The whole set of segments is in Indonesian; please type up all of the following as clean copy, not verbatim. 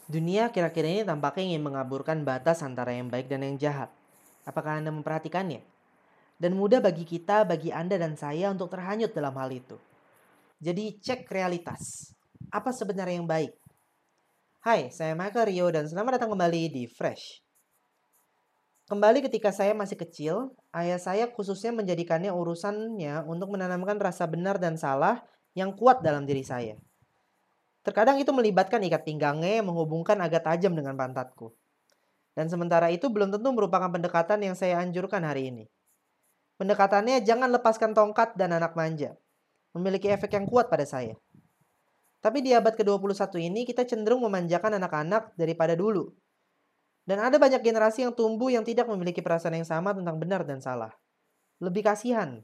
Dunia kira-kira ini tampaknya ingin mengaburkan batas antara yang baik dan yang jahat. Apakah Anda memperhatikannya? Dan mudah bagi kita, bagi Anda dan saya untuk terhanyut dalam hal itu. Jadi cek realitas. Apa sebenarnya yang baik? Hai, saya Michael Rio dan selamat datang kembali di Fresh. Kembali ketika saya masih kecil, ayah saya khususnya menjadikannya urusannya untuk menanamkan rasa benar dan salah yang kuat dalam diri saya. Terkadang itu melibatkan ikat pinggangnya yang menghubungkan agak tajam dengan pantatku. Dan sementara itu belum tentu merupakan pendekatan yang saya anjurkan hari ini. Pendekatannya jangan lepaskan tongkat dan anak manja. Memiliki efek yang kuat pada saya. Tapi di abad ke-21 ini kita cenderung memanjakan anak-anak daripada dulu. Dan ada banyak generasi yang tumbuh yang tidak memiliki perasaan yang sama tentang benar dan salah. Lebih kasihan.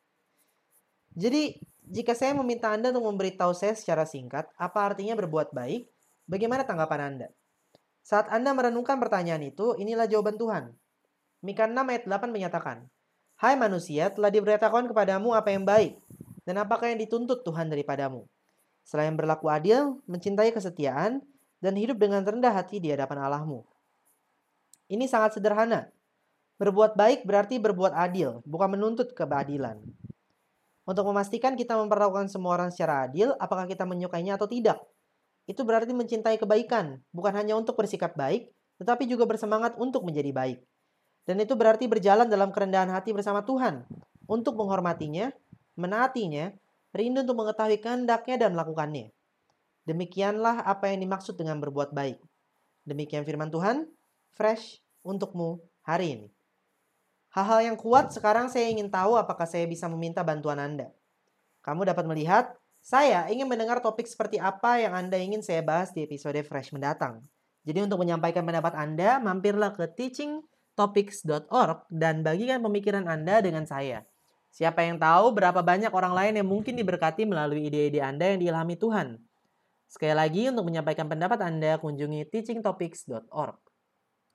Jadi, jika saya meminta Anda untuk memberitahu saya secara singkat apa artinya berbuat baik, bagaimana tanggapan Anda? Saat Anda merenungkan pertanyaan itu, inilah jawaban Tuhan. Mika 6 ayat 8 menyatakan, Hai manusia, telah diberitakan kepadamu apa yang baik, dan apakah yang dituntut Tuhan daripadamu. Selain berlaku adil, mencintai kesetiaan, dan hidup dengan rendah hati di hadapan Allahmu. Ini sangat sederhana. Berbuat baik berarti berbuat adil, bukan menuntut keadilan. Untuk memastikan kita memperlakukan semua orang secara adil, apakah kita menyukainya atau tidak. Itu berarti mencintai kebaikan, bukan hanya untuk bersikap baik, tetapi juga bersemangat untuk menjadi baik. Dan itu berarti berjalan dalam kerendahan hati bersama Tuhan, untuk menghormatinya, menaatinya, rindu untuk mengetahui kehendaknya dan melakukannya. Demikianlah apa yang dimaksud dengan berbuat baik. Demikian firman Tuhan, fresh untukmu hari ini. Hal-hal yang kuat sekarang saya ingin tahu apakah saya bisa meminta bantuan Anda. Kamu dapat melihat, saya ingin mendengar topik seperti apa yang Anda ingin saya bahas di episode Fresh mendatang. Jadi untuk menyampaikan pendapat Anda, mampirlah ke teachingtopics.org dan bagikan pemikiran Anda dengan saya. Siapa yang tahu berapa banyak orang lain yang mungkin diberkati melalui ide-ide Anda yang diilhami Tuhan. Sekali lagi, untuk menyampaikan pendapat Anda, kunjungi teachingtopics.org.